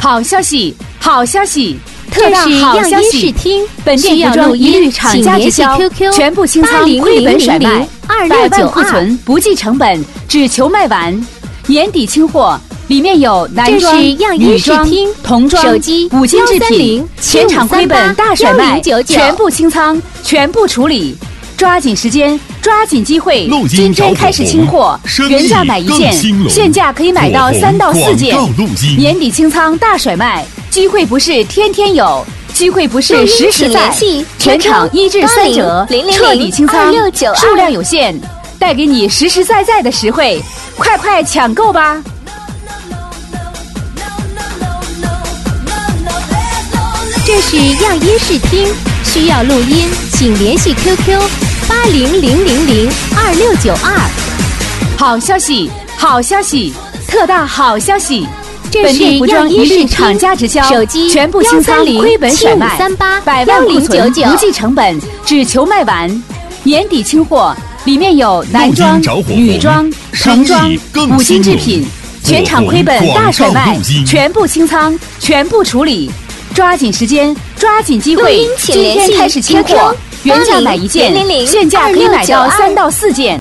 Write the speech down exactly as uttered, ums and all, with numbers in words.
好消息，好消息！特大这是好消样息！ 音视听， 本店服装一律厂家直销，全部清仓，亏本甩卖，百万库存，不计成本，只求卖完。年底清货，里面有男装、女装、童装、 手机、 五金制品，全场亏本大甩卖，全部清仓，全部处理。抓紧时间，抓紧机会！今天开始清货，原价买一件，现价可以买到三到四件。年底清仓大甩卖，机会不是天天有，机会不是时时在。全场一至三折，彻底清仓，数量有限，带给你实实在在的实惠，快快抢购吧！ 这是样音视听，需要录音，请联系 Q Q 八零零零零二六九二。 好消息，好消息，特大好消息！ 这是样音视听， 厂家直销， 手机全部清仓，亏本甩卖，百万库存，不计成本，只求卖完。年底清货，里面有男装、女装、童装、五金制品，全场亏本大甩卖，全部清仓，全部处理。抓紧时间，抓紧机会！今天开始清货，原价买一件，现价可以买到三到四件。